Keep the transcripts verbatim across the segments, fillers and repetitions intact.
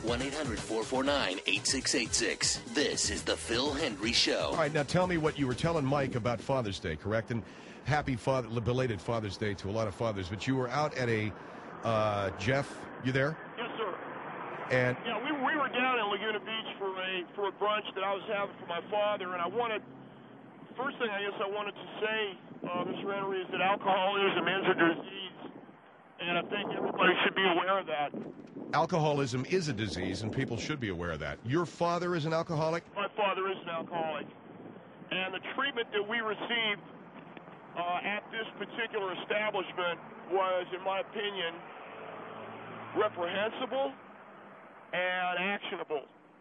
one eight hundred four four nine eight six eight six. This is the Phil Hendry Show. All right, now tell me what you were telling Mike about Father's Day, correct? And happy father, belated Father's Day to a lot of fathers. But you were out at a, uh, Jeff, you there? Yes, sir. And yeah, we, we were down in Laguna Beach for a for a brunch that I was having for my father, and I wanted, first thing I guess I wanted to say, uh, Mister Henry, is that alcoholism is a disease, and I think everybody should be aware of that. Alcoholism is a disease, and people should be aware of that. Your father is an alcoholic? My father is an alcoholic, and the treatment that we received uh, at this particular establishment was, in my opinion, reprehensible and actionable.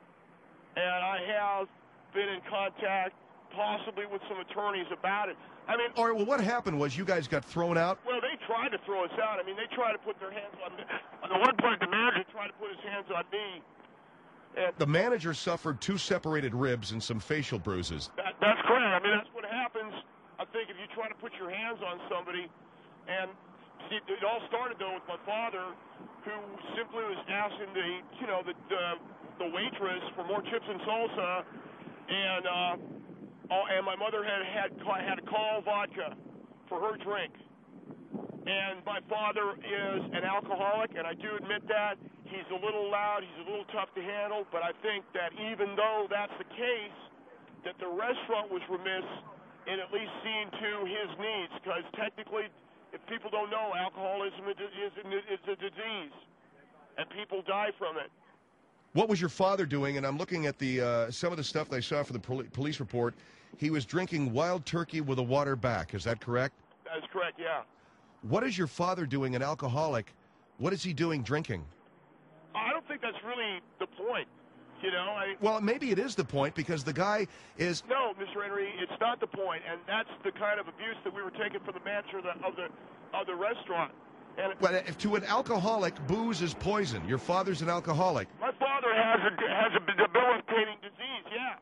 And I have been in contact possibly with some attorneys about it. I mean, all right, well, what happened was you guys got thrown out? Well, they tried to throw us out. I mean, they tried to put their hands on me. On the one point, the manager tried to put his hands on me. And the manager suffered two separated ribs and some facial bruises. That, that's correct. I mean, that's what happens, I think, if you try to put your hands on somebody. And see, it all started, though, with my father, who simply was asking the, you know, the the, the waitress for more chips and salsa, and uh, oh, and my mother had had had to call vodka for her drink. And my father is an alcoholic, and I do admit that. He's a little loud, he's a little tough to handle, but I think that even though that's the case, that the restaurant was remiss in at least seeing to his needs, because technically, if people don't know, alcoholism is a disease, and people die from it. What was your father doing? And I'm looking at the uh, some of the stuff that I saw for the pol- police report. He was drinking Wild Turkey with a water back. Is that correct? That's correct, yeah. What is your father doing, an alcoholic? What is he doing drinking? I don't think that's really the point. You know, I, well, maybe it is the point, because the guy is... No, Mister Henry, it's not the point, and that's the kind of abuse that we were taking from the manager of the of the, of the restaurant. And well, if to an alcoholic, booze is poison. Your father's an alcoholic. My father has a has a debilitating disease, yeah,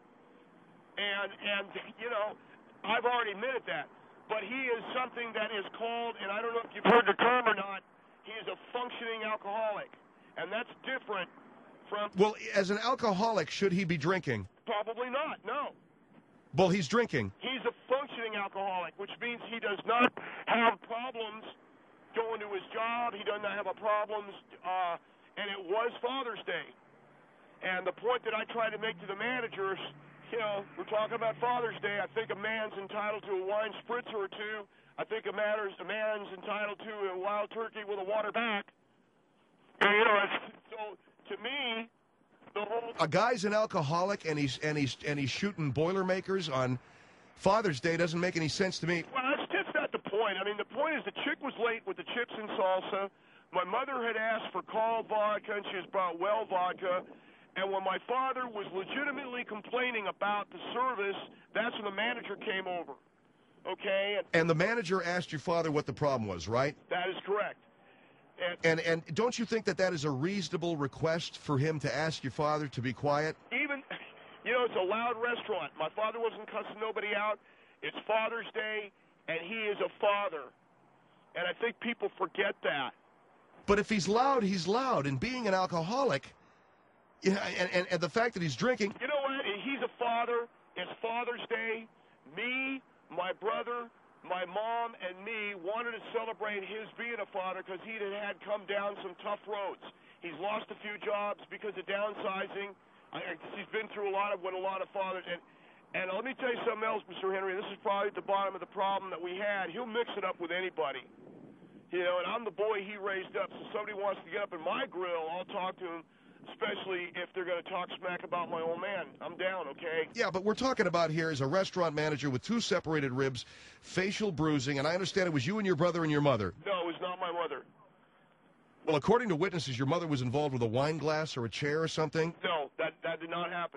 and and you know, I've already admitted that. But he is something that is called, and I don't know if you've heard the term or not, he is a functioning alcoholic, and that's different. From, well, as an alcoholic, should he be drinking? Probably not, no. Well, he's drinking. He's a functioning alcoholic, which means he does not have problems going to his job. He does not have a problems, uh, and it was Father's Day. And the point that I try to make to the managers, you know, we're talking about Father's Day. I think a man's entitled to a wine spritzer or two. I think a, matters, a man's entitled to a wild turkey with a water back. And, you know, so... To me, the whole a guy's an alcoholic and he's and he's and he's shooting Boilermakers on Father's Day doesn't make any sense to me. Well, that's just not the point. I mean, the point is the chick was late with the chips and salsa. My mother had asked for call vodka, and she was brought well vodka. And when my father was legitimately complaining about the service, that's when the manager came over. Okay. And, and the manager asked your father what the problem was, right? That is correct. And, and and don't you think that that is a reasonable request for him to ask your father to be quiet? Even, you know, it's a loud restaurant. My father wasn't cussing nobody out. It's Father's Day, and he is a father. And I think people forget that. But if he's loud, he's loud. And being an alcoholic, yeah, and, and, and the fact that he's drinking... You know what? He's a father. It's Father's Day. Me, my brother... My mom and me wanted to celebrate his being a father because he had had come down some tough roads. He's lost a few jobs because of downsizing. I, he's been through a lot of what a lot of fathers. And, and let me tell you something else, Mister Henry. This is probably at the bottom of the problem that we had. He'll mix it up with anybody. You know, and I'm the boy he raised up. So if somebody wants to get up in my grill, I'll talk to him. Especially if they're going to talk smack about my old man. I'm down, okay? Yeah, but we're talking about here is a restaurant manager with two separated ribs, facial bruising, and I understand it was you and your brother and your mother. No, it was not my mother. Well, according to witnesses, your mother was involved with a wine glass or a chair or something? No, that, that did not happen.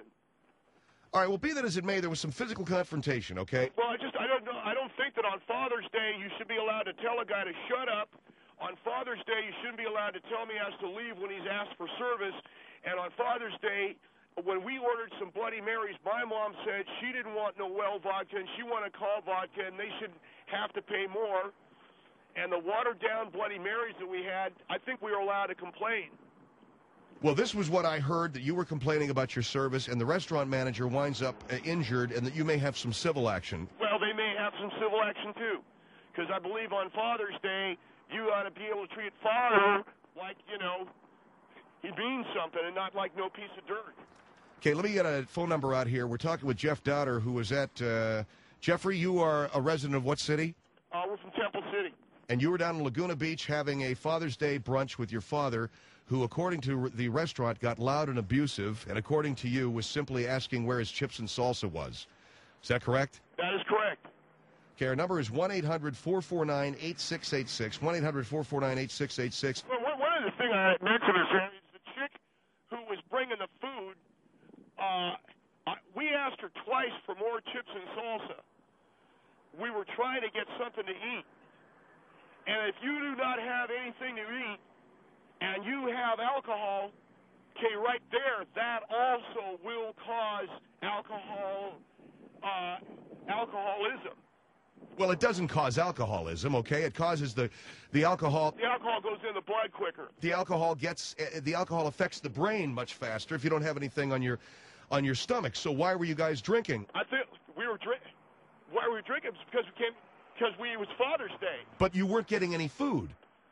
All right, well, be that as it may, there was some physical confrontation, okay? Well, I just, I don't know, I don't think that on Father's Day you should be allowed to tell a guy to shut up. On Father's Day, you shouldn't be allowed to tell me he has to leave when he's asked for service. And on Father's Day, when we ordered some Bloody Marys, my mom said she didn't want no well vodka, and she wanted call vodka, and they should have to pay more. And the watered-down Bloody Marys that we had, I think we were allowed to complain. Well, this was what I heard, that you were complaining about your service, and the restaurant manager winds up uh, injured, and that you may have some civil action. Well, they may have some civil action, too, because I believe on Father's Day, you ought to be able to treat Father like, you know, he means something and not like no piece of dirt. Okay, let me get a phone number out here. We're talking with Jeff Dowder, who was at, uh, Jeffrey, you are a resident of what city? Uh, we're from Temple City. And you were down in Laguna Beach having a Father's Day brunch with your father, who, according to the restaurant, got loud and abusive, and according to you, was simply asking where his chips and salsa was. Is that correct? That is correct. Okay, our number is one eight hundred four four nine eight six eight six, one eight hundred four four nine eight six eight six. Well, one one of the things I mentioned is, is the chick who was bringing the food, uh, I- we asked her twice for more chips and salsa. We were trying to get something to eat. And if you do not have anything to eat, and you have alcohol, okay, right there, that also will cause alcohol, uh, alcoholism. Well, it doesn't cause alcoholism, okay? It causes the, the alcohol. The alcohol goes in the blood quicker. The alcohol gets uh, the alcohol affects the brain much faster if you don't have anything on your on your stomach. So why were you guys drinking? I think we were drinking. Why were we drinking? It's because we came because we it was Father's Day. But you weren't getting any food.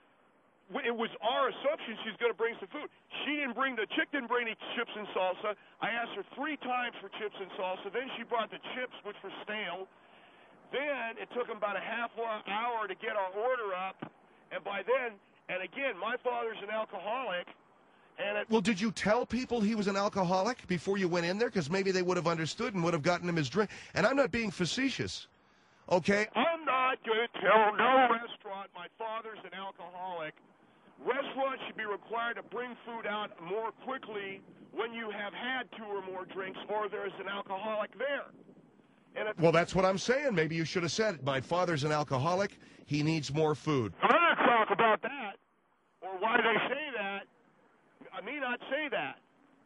It was our assumption she's going to bring some food. She didn't bring, the chick didn't bring any chips and salsa. I asked her three times for chips and salsa. Then she brought the chips, which were stale. Then it took them about a half hour to get our order up. And by then, and again, my father's an alcoholic. And it, Well, did you tell people he was an alcoholic before you went in there? Because maybe they would have understood and would have gotten him his drink. And I'm not being facetious, okay? I'm not going to tell no restaurant my father's an alcoholic. Restaurants should be required to bring food out more quickly when you have had two or more drinks or there's an alcoholic there. And if, Well, that's what I'm saying. Maybe you should have said, my father's an alcoholic. He needs more food. I'm going to talk about that or why they say that. I may not say that.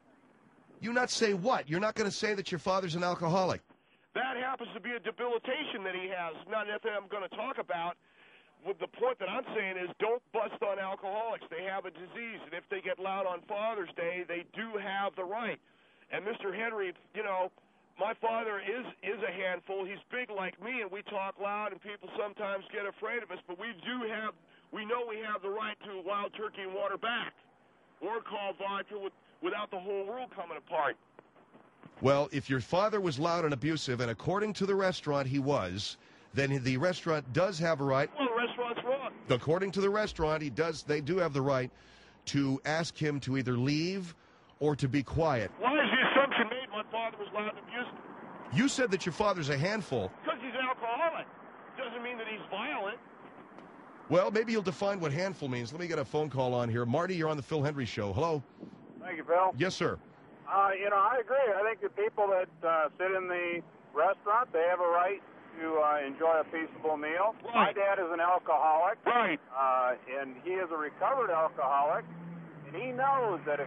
You not say what? You're not going to say that your father's an alcoholic. That happens to be a debilitation that he has. Not nothing I'm going to talk about. With the point that I'm saying is don't bust on alcoholics. They have a disease, and if they get loud on Father's Day, they do have the right. And Mister Henry, you know, my father is is a handful. He's big like me, and we talk loud, and people sometimes get afraid of us. But we do have, we know we have the right to wild turkey and water back, or call vodka with, without the whole world coming apart. Well, if your father was loud and abusive, and according to the restaurant he was, then the restaurant does have a right. Well, the restaurant's wrong. According to the restaurant, he does. They do have the right to ask him to either leave or to be quiet. Why is the assumption made my father was loud and abusive? You said that your father's a handful. Because he's an alcoholic. Doesn't mean that he's violent. Well, maybe you'll define what handful means. Let me get a phone call on here. Marty, you're on the Phil Hendry Show. Hello. Thank you, Bill. Yes, sir. Uh, you know, I agree. I think the people that uh, sit in the restaurant, they have a right to uh, enjoy a peaceable meal. Right. My dad is an alcoholic, Right. uh, and he is a recovered alcoholic, and he knows that if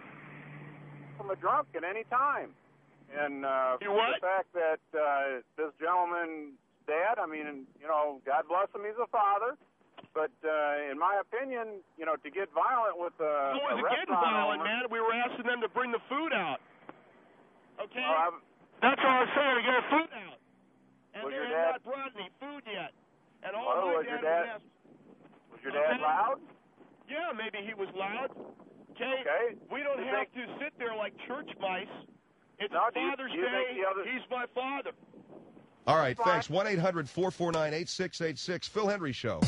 from a drunk at any time. And uh, You what? the fact that uh, this gentleman's dad, I mean, you know, God bless him, he's a father. But uh, in my opinion, you know, to get violent with a, It a wasn't getting restaurant violent, owner, man. We were asking them to bring the food out. Okay? well, I'm- That's all I'm saying, to get the food out. And Was they your have dad- not brought any food yet. And all Well, my was your dad dad- was asked, was your dad Okay. loud? yeah, maybe he was loud. Okay? Okay. We don't You have think- to sit there like church mice. It's No, do you- Father's do you think Day. the other- He's my father. All right, Fine. thanks. one eight hundred four four nine eight six eight six. Phil Hendry Show.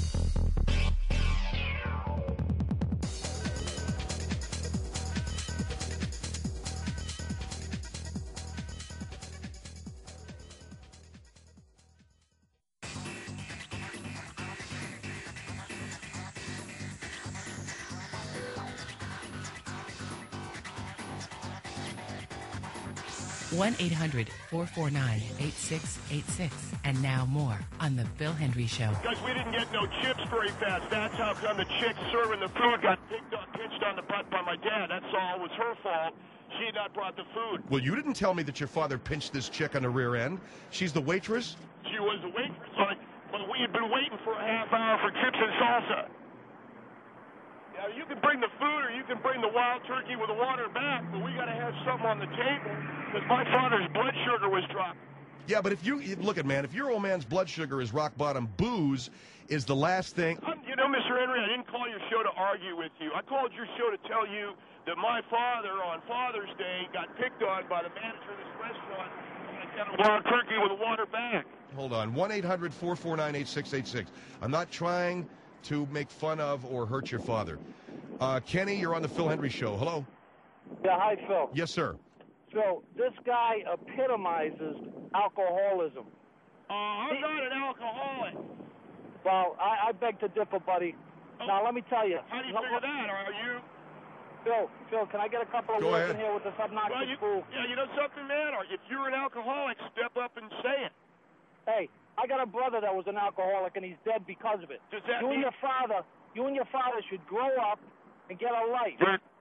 one eight hundred four four nine eight six eight six. And now more on The Phil Hendry Show. Because we didn't get no chips very fast. That's how come the chick serving the food got picked on, pinched on the butt by my dad. That's all. It was her fault. She had not brought the food. Well, you didn't tell me that your father pinched this chick on the rear end. She's the waitress? She was the waitress, but, but we had been waiting for a half hour for chips and salsa. Yeah, you can bring the food or you can bring the wild turkey with the water back, but we got to have something on the table because my father's blood sugar was dropping. Yeah, but if you look at man, if your old man's blood sugar is rock bottom, booze is the last thing. Um, you know, Mister Henry, I didn't call your show to argue with you. I called your show to tell you that my father on Father's Day got picked on by the manager of this restaurant and got a wild turkey with a water bag. Hold on, one eight hundred four four nine eight six eight six. I'm not trying to make fun of or hurt your father. Uh, Kenny, you're on the Phil Hendry Show. Hello. Yeah, hi, Phil. Yes, sir. Phil, this guy epitomizes alcoholism. Uh, I'm not an alcoholic. Well, I, I beg to differ, buddy. Oh, now, let me tell you. How do you no, figure that? Are you? Phil, Phil, can I get a couple of Go words ahead. in here with this obnoxious Well, you, fool? yeah, you know something, man? Or if you're an alcoholic, step up and say it. Hey, I got a brother that was an alcoholic, and he's dead because of it. Does that you mean- and your father, you and your father should grow up and get a life.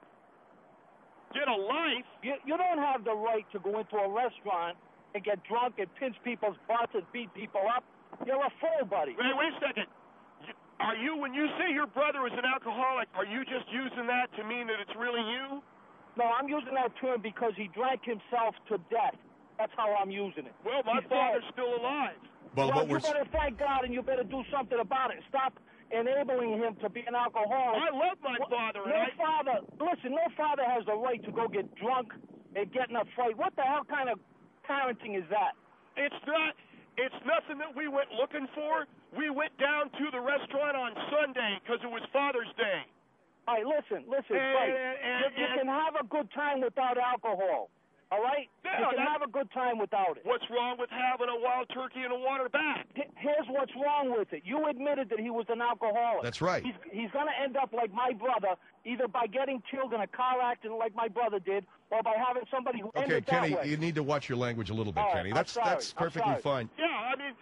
Get a life? You, you don't have the right to go into a restaurant and get drunk and pinch people's butts and beat people up. You're a fool, buddy. Wait, wait a second. You- Are you, when you say your brother was an alcoholic, are you just using that to mean that it's really you? No, I'm using that term because he drank himself to death. That's how I'm using it. Well, my He's father's dead. still alive. Well, Well, what you we're better thank God, and you better do something about it. Stop enabling him to be an alcoholic. I love my Wh- father, and No I... father, listen, no father has the right to go get drunk and get in a fight. What the hell kind of parenting is that? It's not... It's nothing that we went looking for. We went down to the restaurant on Sunday because it was Father's Day. All right, listen, listen, And- Frank, and- you, you and- can have a good time without alcohol, all right? Yeah, you can that- have a good time without it. What's wrong with having a wild turkey and a water back? H- Here's what's wrong with it. You admitted that he was an alcoholic. That's right. He's, he's going to end up like my brother, either by getting killed in a car accident like my brother did, or by having somebody who Okay, ended Kenny, that way. you need to watch your language a little bit, All right, Kenny. I'm That's sorry. that's I'm perfectly sorry. fine. Yeah, I mean,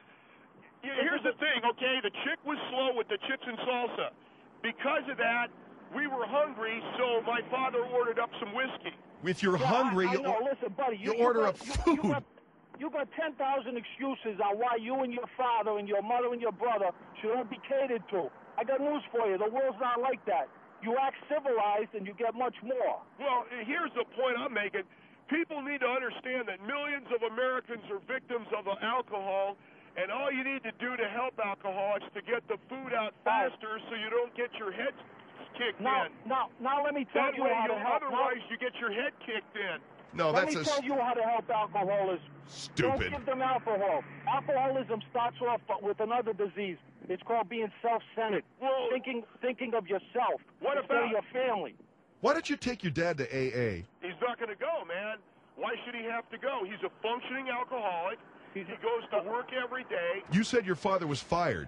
y- here's the thing, okay? The chick was slow with the chips and salsa. Because of that, we were hungry, so my father ordered up some whiskey. If you're Yeah, hungry, I, I you know. or- Listen, buddy, you, you order got, up you- You, food. got, you got ten thousand excuses on why you and your father and your mother and your brother should all be catered to. I got news for you. The world's not like that. You act civilized and you get much more. Well, here's the point I'm making. People need to understand that millions of Americans are victims of alcohol, and all you need to do to help alcoholics to get the food out faster so you don't get your head kicked Now, in. now, now let me tell That you way, how to you'll, help. Now, otherwise you get your head kicked in. no, let that's me a tell you how to help alcoholics. Don't stupid. give them alcohol. Alcoholism starts off with another disease. It's called being self-centered, Well, thinking thinking of yourself What instead about- of your family. Why don't you take your dad to A A? he's not going to go, man. Why should he have to go? He's a functioning alcoholic. He goes to work every day. You said your father was fired.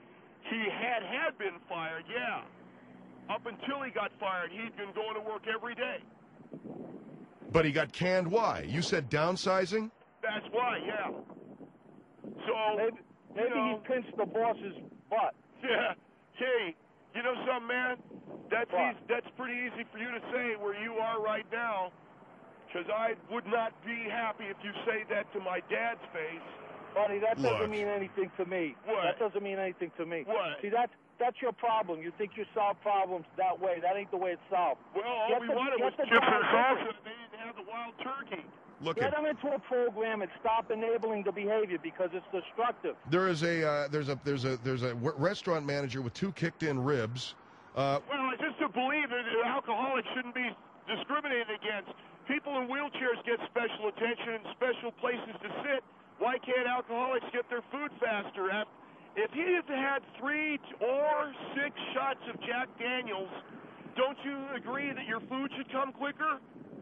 He had had been fired, yeah. Up until he got fired, he'd been going to work every day. But he got canned. Why? You said downsizing? That's why, yeah. So, Maybe, maybe you know, he pinched the boss's butt. yeah. Hey, you know something, man? That's What? easy, that's pretty easy for you to say where you are right now, because I would not be happy if you say that to my dad's face. Buddy, that Look. doesn't mean anything to me. What? That doesn't mean anything to me. What? See, that's that's your problem. You think you solve problems that way. That ain't the way it's solved. Well, all Get we the- wanted get was the chips and guy- salsa. They didn't have the wild turkey. Look Get at them into a program and stop enabling the behavior because it's destructive. there is a uh, there's a there's a there's a w- restaurant manager with two kicked in ribs. Uh, Well, it's just to believe that alcoholics shouldn't be discriminated against. People in wheelchairs get special attention and special places to sit. Why can't alcoholics get their food faster? Af- If he had had three t- or six shots of Jack Daniels, don't you agree that your food should come quicker?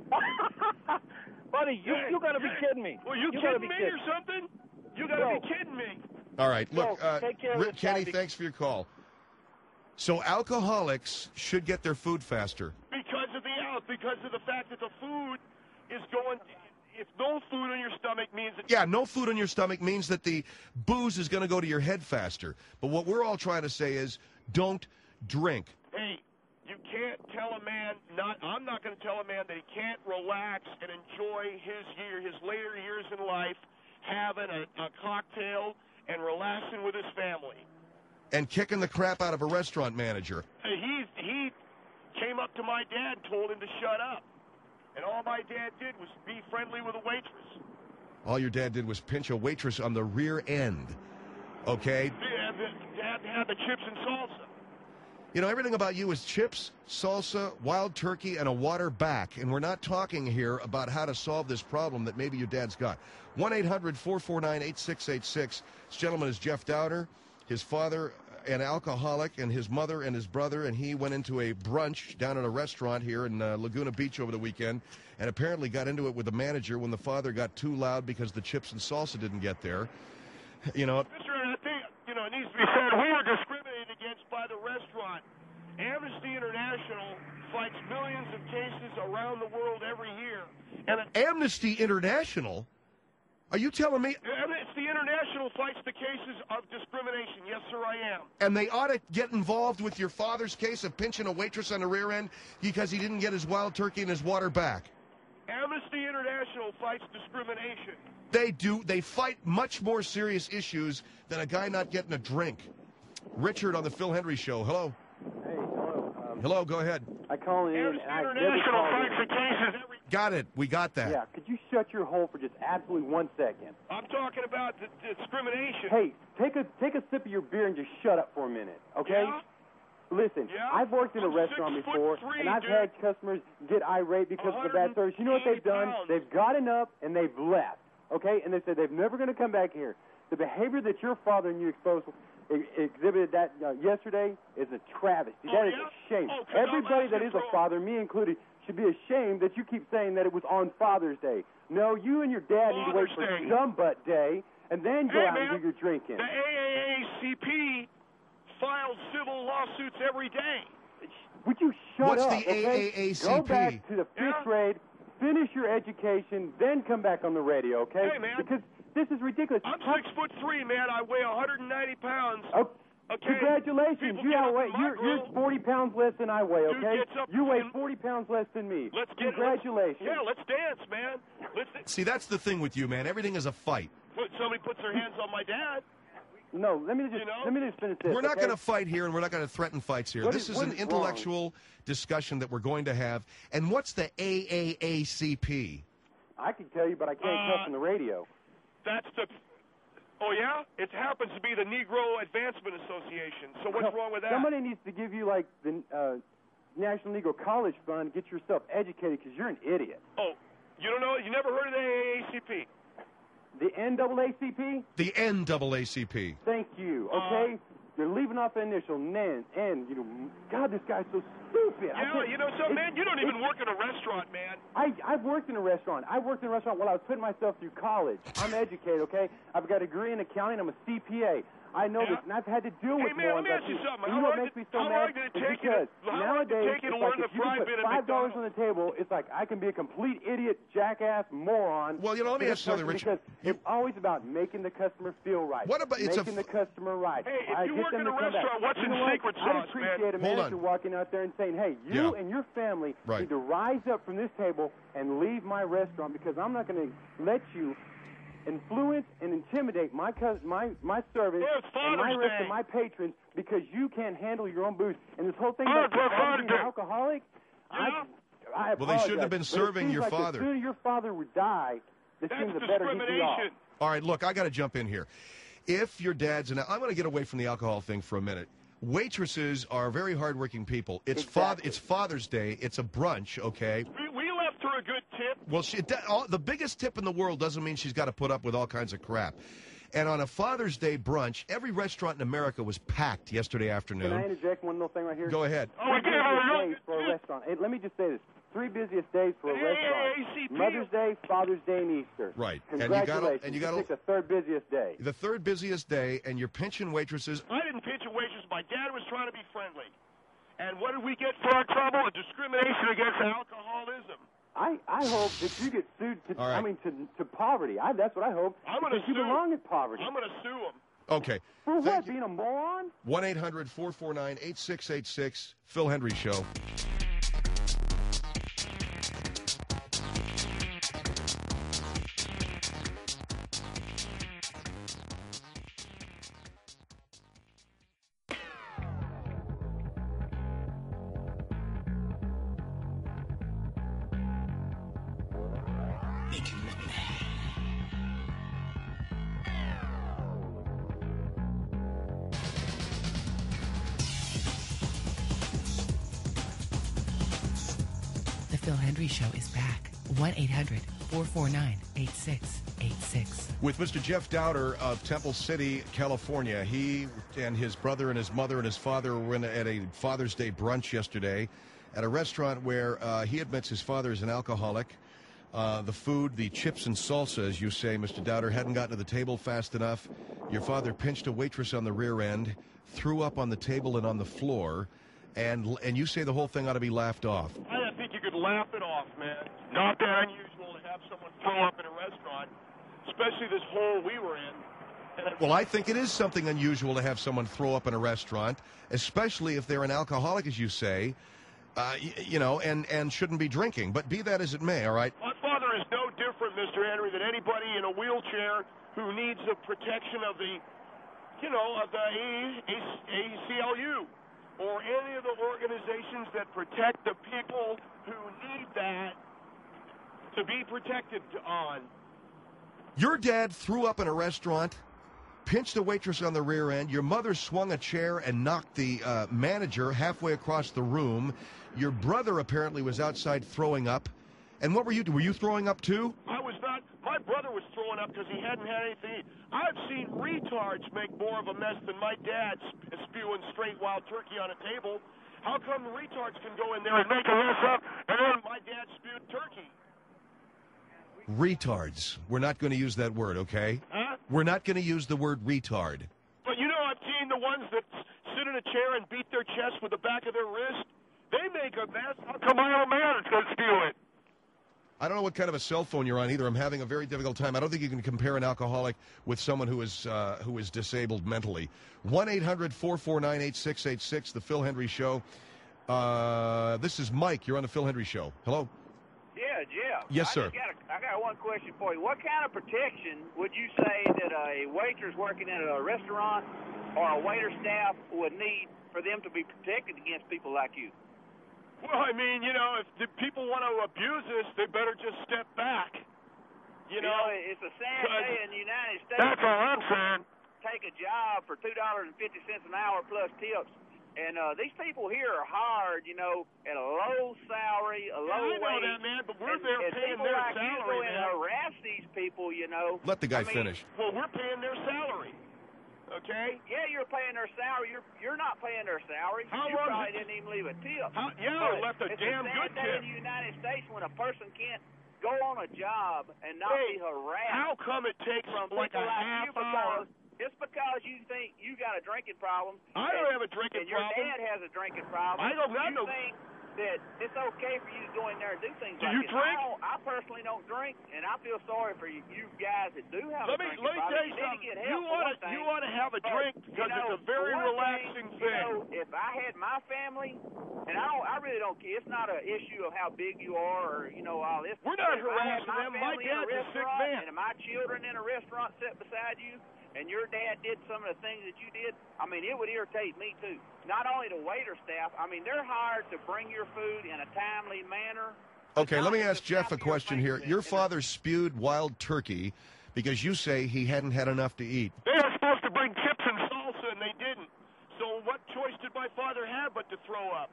Buddy, you you got to be Yeah. kidding me. Well, you, gotta kidding be me kidding. or something? You got to No. be kidding me. all right, look, Joe, uh, take care of Rick, this Kenny, guy. thanks for your call. So alcoholics should get their food faster. Because of the out, because of the fact that the food is going. If no food in your stomach means that Yeah, no food in your stomach means that the booze is going to go to your head faster. But what we're all trying to say is don't drink. hey, you can't tell a man not. I'm not going to tell a man that he can't relax and enjoy his year, his later years in life, having a, a cocktail and relaxing with his family. And kicking the crap out of a restaurant manager. Hey, He's he came up to my dad and told him to shut up. And all my dad did was be friendly with a waitress. All your dad did was pinch a waitress on the rear end. Okay? Yeah, dad had the chips and salsa. You know, everything about you is chips, salsa, wild turkey, and a water back. And we're not talking here about how to solve this problem that maybe your dad's got. one eight hundred four four nine eight six eight six. This gentleman is Jeff Downer. His father, an alcoholic, and his mother and his brother, and he went into a brunch down at a restaurant here in uh, Laguna Beach over the weekend, and apparently got into it with the manager when the father got too loud because the chips and salsa didn't get there. You know, Mister I think, you know, it needs to be said, we were discriminated against by the restaurant. Amnesty International fights millions of cases around the world every year. And it, Amnesty International? Are you telling me? Amnesty International fights the cases of discrimination. Yes, sir, I am. And they ought to get involved with your father's case of pinching a waitress on the rear end because he didn't get his wild turkey and his water back. Amnesty International fights discrimination. They do. They fight much more serious issues than a guy not getting a drink. Richard on the Phil Hendry Show. Hello. Hey, hello. Um, Hello, go ahead. I call in Amnesty and I never International called fights in. the cases every... Got it. We got that. Yeah, could you shut your hole for just absolutely one second? I'm talking about the, the discrimination. Hey, take a take a sip of your beer and just shut up for a minute, okay? Yeah? Listen, Yeah? I've worked in a I'm restaurant six foot before, three, and I've dude. had customers get irate because of the bad service. You know what they've done? pounds. They've gotten up and they've left, okay? And they said they're never going to come back here. The behavior that your father and you exposed, ex- exhibited that uh, yesterday is a travesty. Oh, That is yeah? a shame. Oh, 'cause I'm Everybody that asking is a for- father, me included, should be ashamed that you keep saying that it was on Father's Day. No, you and your dad need to wait Father's for Day. Dumb Butt Day and then go Hey, out man, and do your drinking. The A A A C P files civil lawsuits every day. Would you shut What's up, the okay? A A A C P? Go back to the fifth Yeah? grade, finish your education, then come back on the radio, okay? Hey, man. Because this is ridiculous. I'm How- six foot three, man. I weigh one hundred ninety pounds. Oh, Okay. congratulations. People You get up outweigh, in my you're, you're grill. forty pounds less than I weigh, Dude okay? gets up You weigh and- forty pounds less than me. Let's get Congratulations. Let's, yeah, let's dance, man. Let's See, that's the thing with you, man. Everything is a fight. put somebody puts their hands on my dad. No, let me just You know? let me just finish this. We're not okay? going to fight here, and we're not going to threaten fights here. What This is- is what an is wrong? intellectual discussion that we're going to have. And what's the A A A C P? I can tell you, but I can't Uh, cuss on the radio. That's the. Oh yeah, it happens to be the Negro Advancement Association. So what's No, wrong with that? Somebody needs to give you like the uh, National Negro College Fund. Get yourself educated because you're an idiot. Oh, you don't know? You never heard of the A A A C P? The N double A C P. The N double A C P. Thank you. Uh, Okay, you're leaving off the initial N. N. You know, God, this guy's so stupid. I Yeah, can't- you know something, it's- man? You don't even it's- work in a restaurant, man. I, I've worked in a restaurant. I worked in a restaurant while I was putting myself through college. I'm educated, okay? I've got a degree in accounting. I'm a C P A. I know Yeah. this, and I've had to deal Hey, with man, more let me like ask you this. something. And How you know what long makes did- me so how mad? long did it is take you to- because how long did it nowadays, take you to it's learn like the if you fry can bit put at five dollars on McDonald's? the table, it's like I can be a complete idiot, jackass, moron. Well, you know, let me to ask this you something, person Richard. Because it's always about making the customer feel right. What about- it's a making f- the customer right? Hey, if I you get work them in to a come back. restaurant, what's You in know what? secret I'd sauce, man? appreciate a Hold manager on. walking out there and saying, "Hey, you Yeah. and your family Right. need to rise up from this table and leave my restaurant because I'm not going to let you influence and intimidate my cus- my my servants Yeah, it's and my Father's rest Day. of my patrons because you can't handle your own booze." And this whole thing Oh, about it's your Father's father being an Day. alcoholic, Yeah. I, I Well, they shouldn't have been apologize, but it serving seems your like father. The sooner your father would die, the That's sooner the better he'd be off. discrimination. All right, look, I got to jump in here. If your dad's, and I'm going to get away from the alcohol thing for a minute. Waitresses are very hardworking people. It's father. Exactly. It's Father's Day. It's a brunch, okay? We, we left her a good tip. Well, she, that- all, the biggest tip in the world doesn't mean she's got to put up with all kinds of crap. And on a Father's Day brunch, every restaurant in America was packed yesterday Can I afternoon. interject one little thing right here? Go ahead. Oh, we Three gave her a busiest real days for a tip. restaurant. Hey, let me just say this. Three busiest days for a Hey, restaurant. A C P. Mother's Day, Father's Day, and Easter. Right. And you gotta- Congratulations. and you gotta- picked the third busiest day. The third busiest day, and you're pinching waitresses. I didn't pinch a waitress. My dad was trying to be friendly. And what did we get for our trouble? A discrimination against alcoholism. I, I hope that you get sued to, All right. I mean, to, to poverty. I, that's what I hope. I'm gonna because you sue. belong in poverty. I'm going to sue him. Okay. For what? Thank you. Being a moron? one eight hundred four four nine eight six eight six. Phil Hendry Show. Hendry Show is back. one eight hundred four four nine eight six eight six. With Mister Jeff Dowder of Temple City, California. He and his brother and his mother and his father were in a, at a Father's Day brunch yesterday at a restaurant where uh, he admits his father is an alcoholic. Uh, the food, the chips and salsa, as you say, Mister Dowder, hadn't gotten to the table fast enough. Your father pinched a waitress on the rear end, threw up on the table and on the floor, and and you say the whole thing ought to be laughed off. I think you could laugh it off, man. Not that unusual to have someone throw up in a restaurant, especially this hole we were in. And Well, I think it is something unusual to have someone throw up in a restaurant, especially if they're an alcoholic, as you say, uh, y- you know, and, and shouldn't be drinking. But be that as it may, all right? My father is no different, Mister Henry, than anybody in a wheelchair who needs the protection of the, you know, of the A C L U or any of the organizations that protect the people who need that to be protected on. Your dad threw up in a restaurant, pinched a waitress on the rear end. Your mother swung a chair and knocked the uh, manager halfway across the room. Your brother apparently was outside throwing up. And what were you doing? Were you throwing up too? I was not. My brother was throwing up because he hadn't had anything to eat. I've seen retards make more of a mess than my dad sp- spewing straight wild turkey on a table. How come the retards can go in there and make a mess up, and then my dad spewed turkey? Retards. We're not going to use that word, okay? Huh? We're not going to use the word retard. But you know, I've seen the ones that s- sit in a chair and beat their chest with the back of their wrist. They make a mess. How come my old man is going to spew it? I don't know what kind of a cell phone you're on either. I'm having a very difficult time. I don't think you can compare an alcoholic with someone who is uh, who is disabled mentally. one eight hundred four four nine eight six eight six, The Phil Hendry Show. Uh, this is Mike. You're on The Phil Hendry Show. Hello? Yeah, Jeff. Yes, I sir. just got a, I got one question for you. What kind of protection would you say that a waitress working at a restaurant or a waiter staff would need for them to be protected against people like you? Well, I mean, you know, if the people want to abuse us, they better just step back. You You know, know, it's a sad Cause- day in the United States. that's all I'm saying. Take a job for two dollars and fifty cents an hour plus tips. And uh, these people here are hired, you know, at a low salary, a Yeah, low I know wage. that, man, but we're and, there and paying people their like you go salary, in and man. harass these people, you know. Let the guy I mean, finish. Well, we're paying their salary. Okay? Yeah, you're paying their salary. You're you're not paying their salary. How you long probably is it- didn't even leave a tip. How, yeah, But I left a it's damn a sad good day tip. in the United States when a person can't go on a job and not Hey, be harassed how come it takes from like people a like half you hour? because just because you think you got a drinking problem. I don't and, have a drinking and your problem. dad has a drinking problem. I don't got you no- think that it's okay for you to go in there and do things Do like you this. drink? I, don't, I personally don't drink, and I feel sorry for you, you guys that do have Let a me drinking let me problem. tell you need to something. get You help for want one to you thing. want to have a But, drink you because know, it's a very for one relaxing thing, thing. You know, if I had my family, and I don't, I really don't care. It's not an issue of how big you are or you know all this. We're not If I had harassing my them. My family in a dad's a sick restaurant man. And my children in a restaurant sat beside you, and your dad did some of the things that you did, I mean, it would irritate me too. Not only the waiter staff, I mean, they're hired to bring your food in a timely manner. Okay, let me Not ask to Jeff a slap your question face here. in- Your in the- father spewed wild turkey because you say he hadn't had enough to eat. They were supposed to bring chips and salsa, and they didn't. So what choice did my father have but to throw up?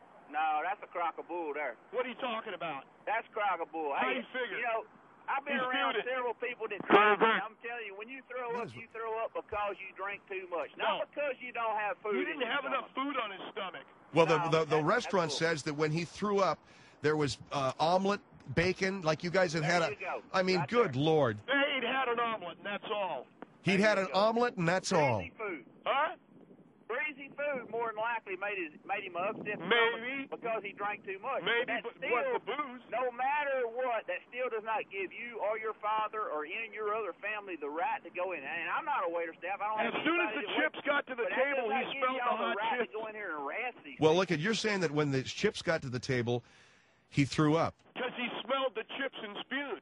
No, that's a crock of bull there. What are you talking about? That's crock of bull. How Hey, you figure? You know, I've been You around spewed it. several people that Go drink, back. and I'm telling you, when you throw What up, is you throw up because you drink too much. No. Not because you don't have food. He in didn't your have enough stomach. food on his stomach. Well, the, No, the, the that- restaurant that's cool. says that when he threw up, there was uh, omelet, bacon, like you guys had There had a. you go. I mean, Right good there. Lord. They'd had an omelet, and that's all. He'd There had you an go. omelet, and that's all. Greasy food. Huh? Greasy food more than likely made his made him upset Maybe. because he drank too much. Maybe, That but still, what the booze? no matter what, that still does not give you or your father or any of your other family the right to go in. And I'm not a waiter staff. I don't As have soon as anybody the that chips works- got to the but that table, does he not give smelled the y'all hot right chips. to go in here and harass these Well, look, at you're saying that when the chips got to the table, he threw up. Because he smelled the chips and spewed.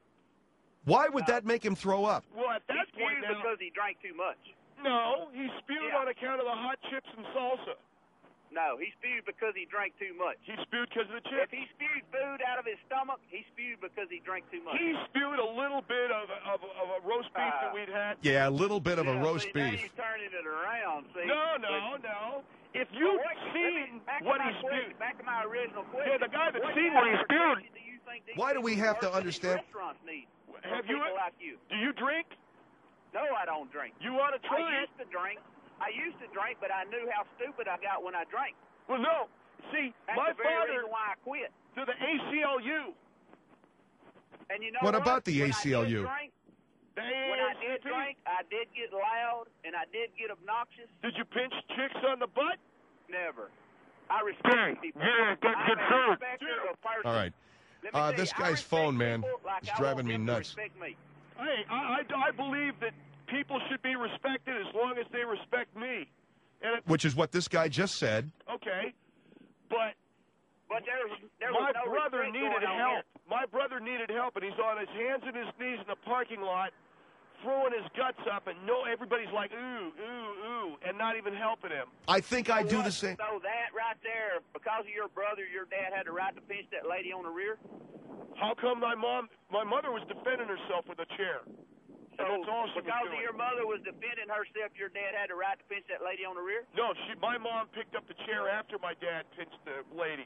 Why would that make him throw up? Well, at He that point spewed now, because he drank too much. no, he spewed Yeah. on account of the hot chips and salsa. No, he spewed because he drank too much. He spewed because of the If chips. he spewed food out of his stomach, he spewed because he drank too much. He spewed a little bit of, of, of a roast beef Uh, that we'd had. Yeah, a little bit of a Yeah, roast see, Now beef. you're turning it around. See? No, no, But- no. If Well, you've what- let me- seen back to what my he question- spewed, Back to my original question. Yeah, the guy that's what seen kind what he of spewed. protection do you think think these Why do we people have to working in understand? Restaurants need Have people you- like you. Do you drink? No, I don't drink. You want to try I it? used to drink. I used to drink, but I knew how stupid I got when I drank. Well, no. See, That's my the very father reason why I quit. to the A C L U. And you know What what? about the When A C L U? I did drink, The when I did A A C P. drink, I did get loud and I did get obnoxious. Did you pinch chicks on the butt? Never. I respect people. yeah, good- I'm good a food. respecter of person. All right. Let me Uh, tell this you, I guy's respect phone, man, people like is I driving want me them to nuts. respect me. Hey, I, I, I believe that people should be respected as long as they respect me. And it, Which is what this guy just said. okay, but But there's there my was no brother respect needed going on help. here. My brother needed help, and he's on his hands and his knees in the parking lot, throwing his guts up, and no, everybody's like, ooh, ooh, ooh, and not even helping him. I think I So do what? the same. So that right there, because of your brother, your dad had the right to pinch that lady on the rear. How come my mom, my mother was defending herself with a chair? So And that's all she was because of doing. your mother was defending herself, your dad had the right to pinch that lady on the rear. No, she, my mom picked up the chair after my dad pinched the lady.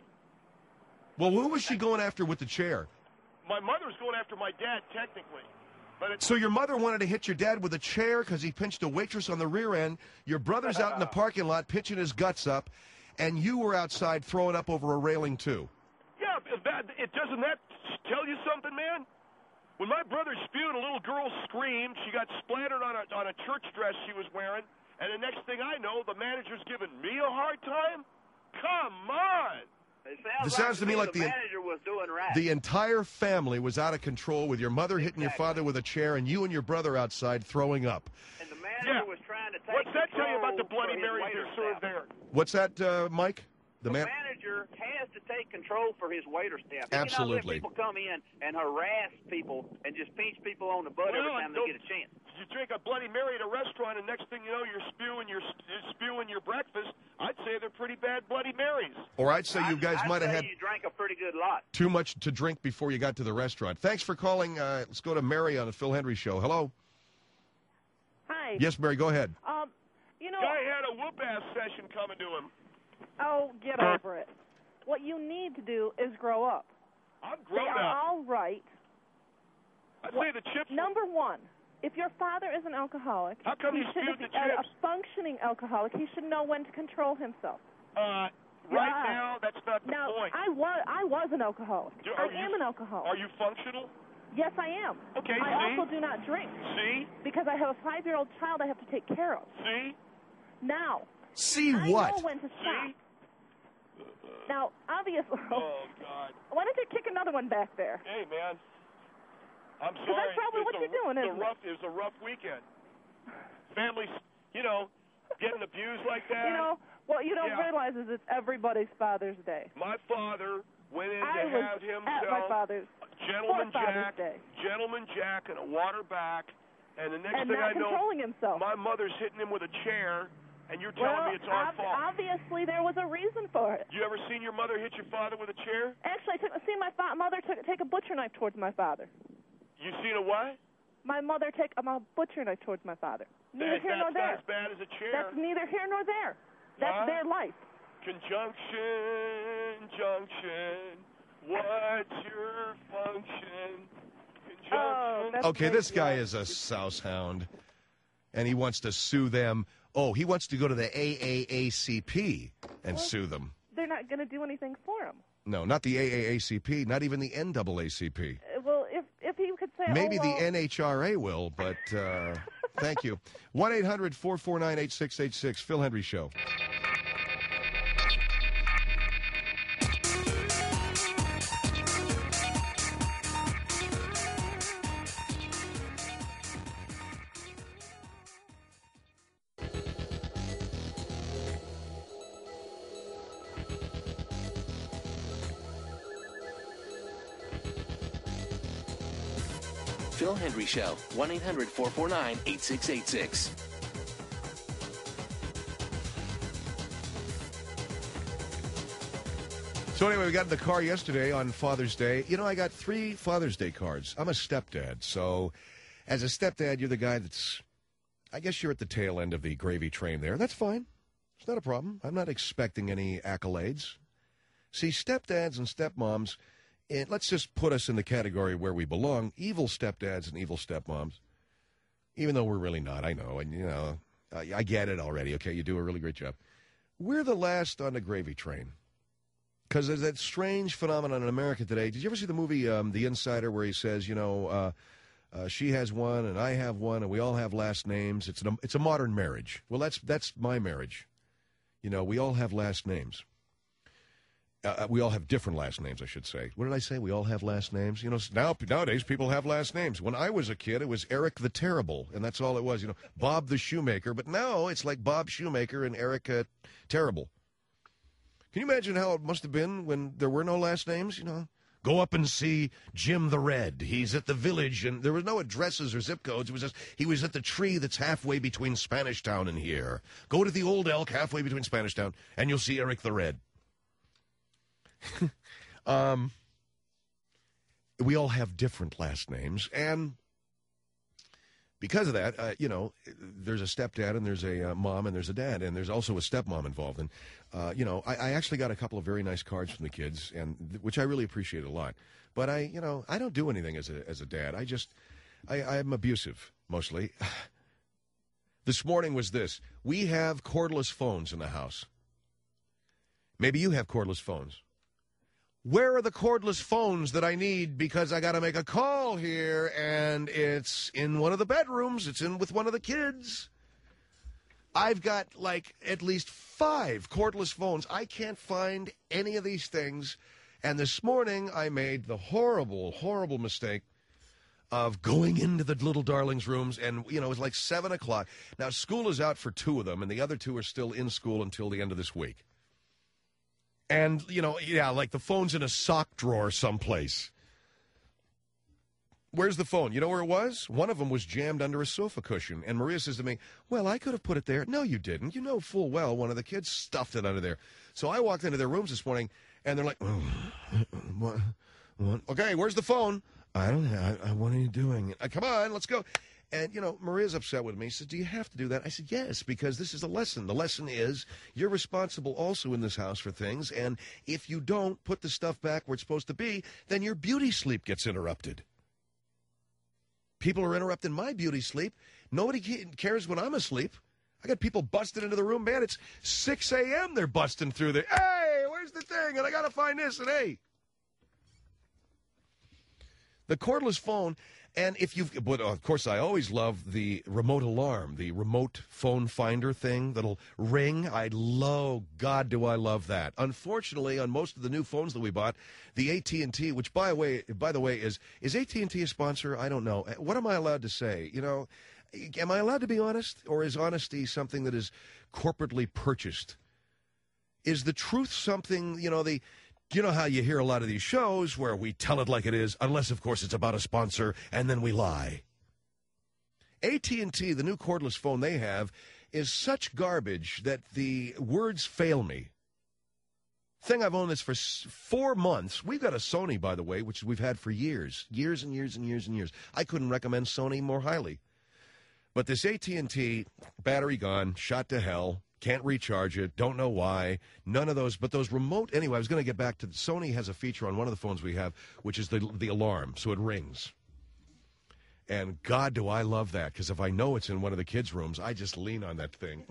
Well, who was she going after with the chair? My mother's going after my dad, technically. But it's, So your mother wanted to hit your dad with a chair because he pinched a waitress on the rear end. Your brother's out in the parking lot pinching his guts up, and you were outside throwing up over a railing too. yeah, that, it doesn't that tell you something, man? When my brother spewed, a little girl screamed. She got splattered on a, on a church dress she was wearing. And the next thing I know, the manager's giving me a hard time? Come on! It sounds, This sounds to me like the the- manager was doing right. The entire family was out of control with your mother hitting your Exactly. father with a chair and you and your brother outside throwing up. and the manager Yeah. was trying to take What's that tell you about the control Bloody for his Marys waiter that serve staff. there? What's that, uh, Mike? The The man. manager has to take control for his waiter staff. He Absolutely. cannot let people come in and harass people and just pinch people on the butt Well, every time no. they get a chance. You drink a Bloody Mary at a restaurant, and next thing you know, you're spewing your you're spewing your breakfast. I'd say they're pretty bad Bloody Marys. Or I'd say you I'd- guys I'd might have say had you drank a pretty good lot. too much to drink before you got to the restaurant. Thanks for calling. Uh, let's go to Mary on the Phil Henry Show. Hello. Hi. Yes, Mary, go ahead. Um, you know, Guy had a whoop-ass session coming to him. oh, get over it. What you need to do is grow up. I'm They grown are up. all right. I say the chips. Number one, if your father is an alcoholic, How come he he should spewed be the a, a chips? functioning alcoholic. He should know when to control himself. Uh, right Yeah. now, that's not the Now, point. I was I was an alcoholic. Do- I are you- am an alcoholic. Are you functional? Yes, I am. Okay, I see? also do not drink See? because I have a five-year-old child I have to take care of. See? Now, See I what? know when to stop. See? Now, obviously, Oh, God. why don't you kick another one back there? Hey, man. I'm sorry. that's probably It's what a, you're doing, it's isn't a it? rough, It was a rough weekend. Families, you know, getting abused like that. You know, what you don't Yeah. realize is it's everybody's Father's Day. My father went in I to was have at my himself father's Gentleman for Father's Jack, Day. Gentleman Jack, and a water back. And the next and thing not I know, controlling himself. my mother's hitting him with a chair, and you're telling well, me it's our ob- fault. obviously there was a reason for it. You ever seen your mother hit your father with a chair? Actually, I took, seen my fa- mother took, take a butcher knife towards my father. You seen a what? My mother take a, a butcher knife towards my father. Neither That- here nor that's there. not as bad as a chair. That's neither here nor there. That's Huh? their life. Conjunction, junction. What's your function? Conjunction. Oh, that's Okay, great, this guy yeah. is a souse hound, and he wants to sue them. Oh, he wants to go to the A A A C P and Well- sue them. They're not going to do anything for him. No, not the A A A C P, not even the N double A C P. Uh, Well, if if he could say, Maybe oh, well, the N H R A will, but uh, thank you. one eight hundred four four nine eight six eight six, Phil Henry Show. Phil Henry Show, one eight hundred four four nine eight six eight six. So anyway, we got in the car yesterday on Father's Day. You know, I got three Father's Day cards. I'm a stepdad, so as a stepdad, you're the guy that's, I guess you're at the tail end of the gravy train there. That's fine. It's not a problem. I'm not expecting any accolades. See, stepdads and stepmoms, and let's just put us in the category where we belong, evil stepdads and evil stepmoms, even though we're really not, I know, and, you know, I, I get it already, okay, you do a really great job. We're the last on the gravy train. Because there's that strange phenomenon in America today. Did you ever see the movie um, The Insider where he says, you know, uh, uh, she has one and I have one and we all have last names. It's, an, it's a modern marriage. Well, that's that's my marriage. You know, we all have last names. Uh, we all have different last names, I should say. What did I say? We all have last names? You know, now nowadays people have last names. When I was a kid, it was Eric the Terrible, and that's all it was. You know, Bob the Shoemaker. But now it's like Bob Shoemaker and Eric uh, Terrible. Can you imagine how it must have been when there were no last names, you know? Go up and see Jim the Red. He's at the village, and there was no addresses or zip codes. It was just, he was at the tree that's halfway between Spanish Town and here. Go to the Old Elk halfway between Spanish Town, and you'll see Eric the Red. um, we all have different last names, and because of that, uh, you know, there's a stepdad and there's a uh, mom and there's a dad and there's also a stepmom involved. And, uh, you know, I, I actually got a couple of very nice cards from the kids, and th- which I really appreciate a lot. But I, you know, I don't do anything as a as a dad. I just, I, I'm abusive, mostly. This morning was this. We have cordless phones in the house. Maybe you have cordless phones. Where are the cordless phones that I need because I got to make a call here, and it's in one of the bedrooms. It's in with one of the kids. I've got, like, at least five cordless phones. I can't find any of these things. And this morning I made the horrible, horrible mistake of going into the little darlings' rooms, and, you know, it was like seven o'clock. Now, school is out for two of them, and the other two are still in school until the end of this week. And, you know, yeah, like the phone's in a sock drawer someplace. Where's the phone? You know where it was? One of them was jammed under a sofa cushion. And Maria says to me, well, I could have put it there. No, you didn't. You know full well one of the kids stuffed it under there. So I walked into their rooms this morning, and they're like, oh, what, what? Okay, where's the phone? I don't know. I, I, what are you doing? I, Come on, let's go. And, you know, Maria's upset with me. She said, do you have to do that? I said, yes, because this is a lesson. The lesson is you're responsible also in this house for things, and if you don't put the stuff back where it's supposed to be, then your beauty sleep gets interrupted. People are interrupting my beauty sleep. Nobody cares when I'm asleep. I got people busting into the room, man. It's six a.m. They're busting through there. Hey, where's the thing? And I got to find this, and hey. The cordless phone... And if you've, but of course, I always love the remote alarm, the remote phone finder thing that'll ring. I love, God, do I love that. Unfortunately, on most of the new phones that we bought, the A T and T, which by the way, by the way, is is A T and T a sponsor? I don't know. What am I allowed to say? You know, am I allowed to be honest, or is honesty something that is corporately purchased? Is the truth something? You know, the. You know how you hear a lot of these shows where we tell it like it is, unless, of course, it's about a sponsor, and then we lie. A T and T, the new cordless phone they have, is such garbage that the words fail me. Thing I've owned this for four months. We've got a Sony, by the way, which we've had for years, years and years and years and years. I couldn't recommend Sony more highly. But this A T and T, battery gone, shot to hell. Can't recharge it. Don't know why. None of those. But those remote. Anyway, I was going to get back to Sony has a feature on one of the phones we have, which is the the alarm, so it rings. And God, do I love that, because if I know it's in one of the kids' rooms, I just lean on that thing.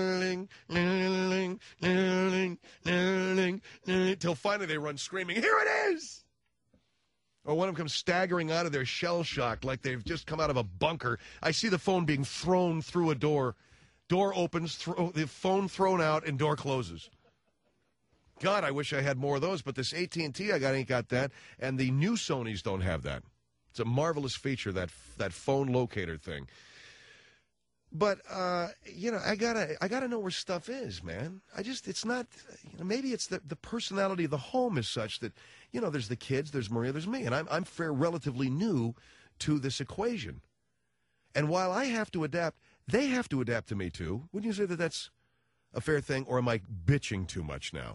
Till finally they run screaming, here it is! Or one of them comes staggering out of their shell shock like they've just come out of a bunker. I see the phone being thrown through a door. Door opens, throw, the phone thrown out, and door closes. God, I wish I had more of those, but this A T and T I got ain't got that, and the new Sonys don't have that. It's a marvelous feature, that that phone locator thing. But uh, you know, I gotta I gotta know where stuff is, man. I just it's not. You know, maybe it's the the personality of the home is such that, you know, there's the kids, there's Maria, there's me, and I'm I'm fair relatively new to this equation. And while I have to adapt, they have to adapt to me, too. Wouldn't you say that that's a fair thing, or am I bitching too much now?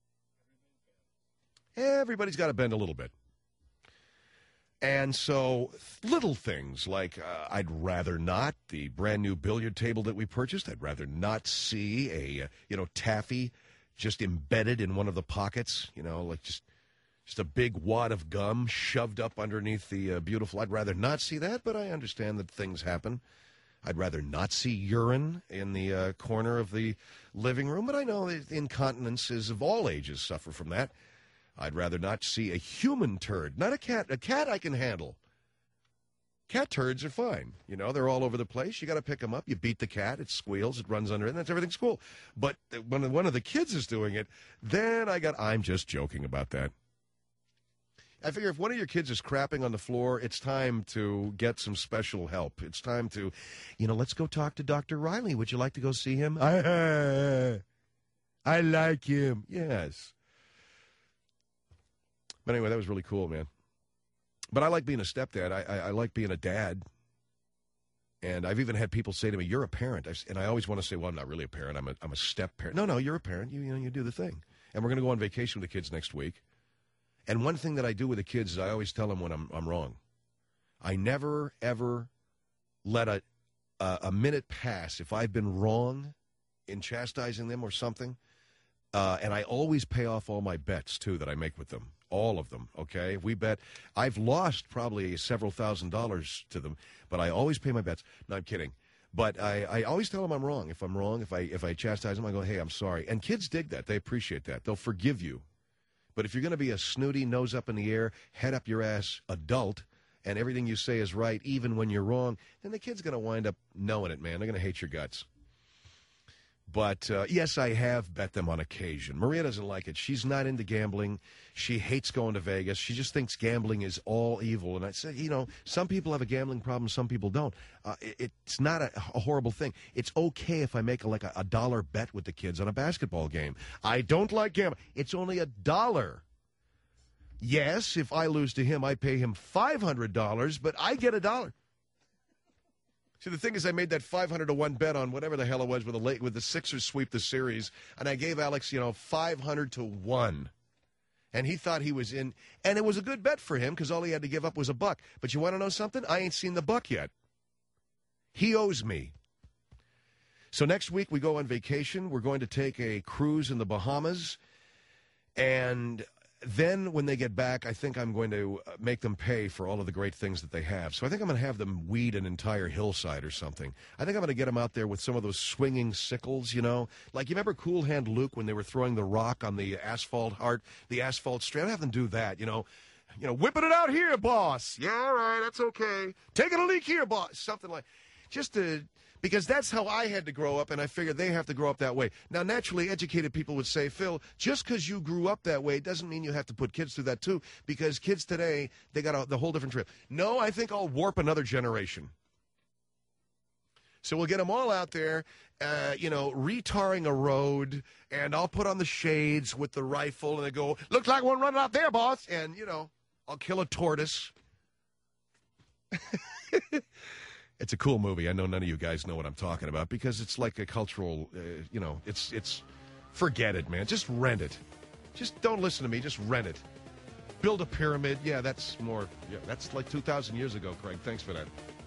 Everybody's got to bend a little bit. And so little things like uh, I'd rather not, the brand new billiard table that we purchased, I'd rather not see a, uh, you know, taffy just embedded in one of the pockets, you know, like just Just a big wad of gum shoved up underneath the uh, beautiful. I'd rather not see that, but I understand that things happen. I'd rather not see urine in the uh, corner of the living room, but I know that incontinences of all ages suffer from that. I'd rather not see a human turd, not a cat. A cat I can handle. Cat turds are fine. You know, they're all over the place. You got to pick them up. You beat the cat. It squeals. It runs under it. And that's everything's cool. But when one of the kids is doing it, then I got, I'm just joking about that. I figure if one of your kids is crapping on the floor, it's time to get some special help. It's time to, you know, let's go talk to Doctor Riley. Would you like to go see him? I, I like him. Yes. But anyway, that was really cool, man. But I like being a stepdad. I, I, I like being a dad. And I've even had people say to me, you're a parent. I, and I always want to say, well, I'm not really a parent. I'm a, I'm a step parent. No, no, you're a parent. You, you know, you do the thing. And we're going to go on vacation with the kids next week. And one thing that I do with the kids is I always tell them when I'm, I'm wrong. I never, ever let a, a, a minute pass if I've been wrong in chastising them or something. Uh, and I always pay off all my bets, too, that I make with them. All of them, okay? We bet. I've lost probably several thousand dollars to them, but I always pay my bets. No, I'm kidding. But I, I always tell them I'm wrong. If I'm wrong, if I if I chastise them, I go, hey, I'm sorry. And kids dig that. They appreciate that. They'll forgive you. But if you're going to be a snooty, nose up in the air, head up your ass adult, and everything you say is right, even when you're wrong, then the kid's going to wind up knowing it, man. They're going to hate your guts. But, uh, yes, I have bet them on occasion. Maria doesn't like it. She's not into gambling. She hates going to Vegas. She just thinks gambling is all evil. And I said, you know, some people have a gambling problem, some people don't. Uh, it, it's not a, a horrible thing. It's okay if I make a, like a, a dollar bet with the kids on a basketball game. I don't like gambling. It's only a dollar. Yes, if I lose to him, I pay him five hundred dollars, but I get a dollar. See, the thing is, I made that five hundred to one bet on whatever the hell it was with the late, with the Sixers sweep the series, and I gave Alex, you know, five hundred to one. And he thought he was in, and it was a good bet for him because all he had to give up was a buck. But you want to know something? I ain't seen the buck yet. He owes me. So next week we go on vacation. We're going to take a cruise in the Bahamas, and then when they get back, I think I'm going to make them pay for all of the great things that they have. So I think I'm going to have them weed an entire hillside or something. I think I'm going to get them out there with some of those swinging sickles, you know. Like, you remember Cool Hand Luke when they were throwing the rock on the asphalt heart, the asphalt straight? I have them do that, you know. You know, whipping it out here, boss. Yeah, all right, that's okay. Taking a leak here, boss. Something like, just to... Because that's how I had to grow up, and I figured they have to grow up that way. Now, naturally, educated people would say, Phil, just because you grew up that way doesn't mean you have to put kids through that, too, because kids today, they got a, the whole different trip. No, I think I'll warp another generation. So we'll get them all out there, uh, you know, retarring a road, and I'll put on the shades with the rifle, and they go, looks like one running out there, boss. And, you know, I'll kill a tortoise. It's a cool movie. I know none of you guys know what I'm talking about because it's like a cultural, uh, you know, it's, it's, forget it, man. Just rent it. Just don't listen to me. Just rent it. Build a pyramid. Yeah, that's more, yeah, that's like two thousand years ago, Craig. Thanks for that.